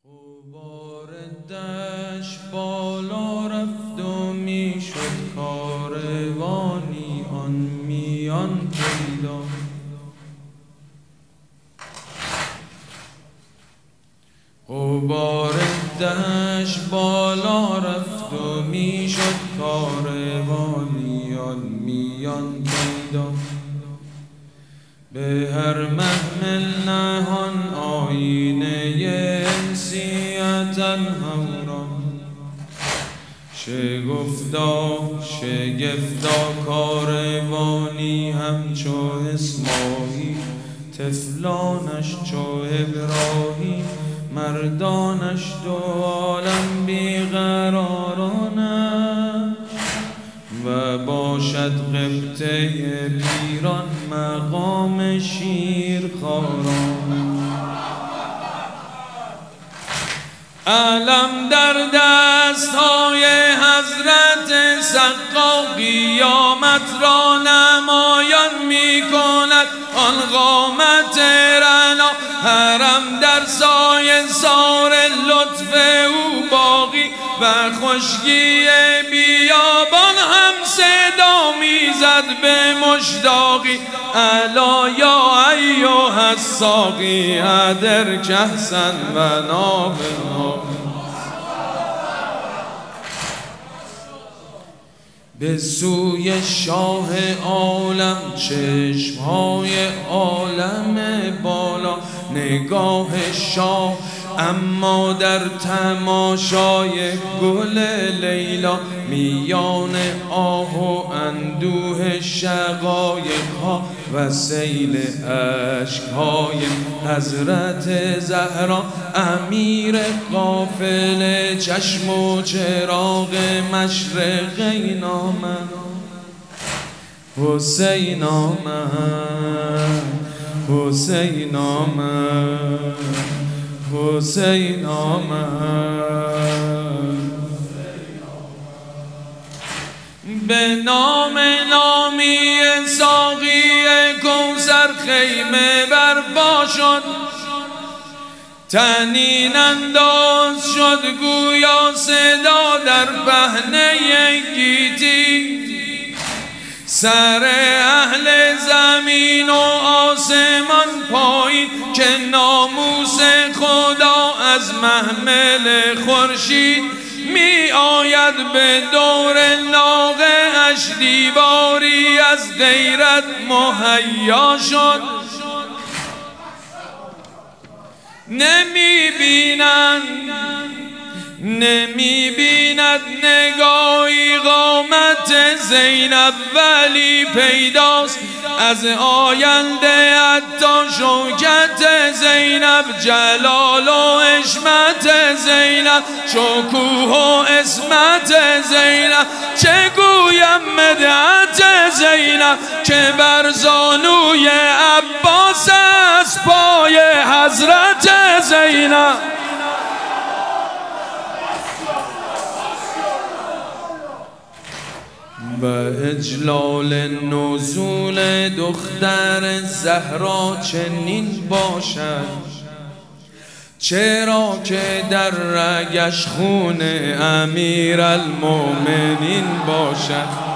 غبار دشت بالا رفت و میشد کاروانی آن میان پیدا. غبار دشت بالا رفت و میشد کاروانی آن میان پیدا. به هر محمل نهان آینه انسیت الهورا. شگفتا کاروانی همچو اسماعیل، طفلانش چو ابراهیم، مردانش دو عالم بیقرارانش. و باشد قبطه پیران مقام شیرخواران. علم در دستهای حضرت سقا قیامت را نمایان می کند آن قامت رعنا. حرم در سایه سار لطف او باقی و خشکی بیابان هم صدا میزد به مشتاقی. الا یا ایها الساقی ادر کهسا و ناولنا. به سوی شاه عالم چشمهای عالم بالا، نگاه شاه اما در تماشای گل لیلا. میان آه و اندوه شقایق‌ها و سیل اشک‌های حضرت زهرا. امیر قافله چشم و چراغ مشرقین آمد. حسین آمد، حسین آمد، حسین آمد. به نام نامی ساقی کوثر خیمه برپا شد. طنین انداز شد گویا صدا در پهنه گیتی. سر اهل زمین و آسمان پایین که ناموس خدا از محمل خورشید می آید. به دور ناقه اش دیواری از غیرت مهیا شد. نمی بیند نگاهی قامت زینب، ولی پیداست از آینده حتی شوکت زینب. جلال و حشمت زینب، شکوه و عصمت زینب. چه گویم مدحت زینب که بر زانوی عباس از پای حضرت زینب. و اجلال نزول دختر زهرا چنین باشد، چرا که در رگش خون امیر المؤمنین باشد.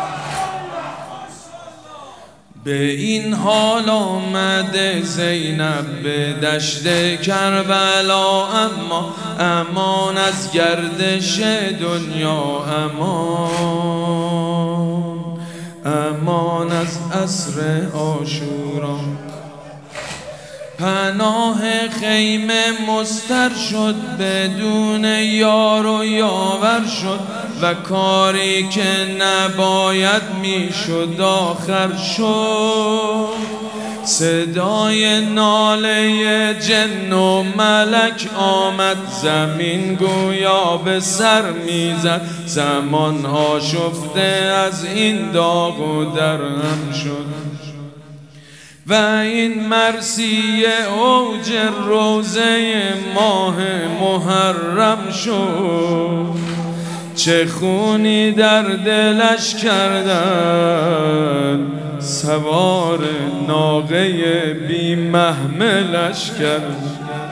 به این حال آمده زینب به دشت کربلا، اما امان از گردش دنیا، امان از عصر عاشورا. پناه خیمه مستر شد بدون یار و یاور شد. و کاری که نباید میشد آخر شد. صدای ناله جن و ملک آمد زمین گویا به سر میزد. زمان آشفته از این داغ و درهم شد. و این مرثیه اوج روزه ماه محرم شد. چه خونی در دلش کردن سوار ناقه بی محملش کرد.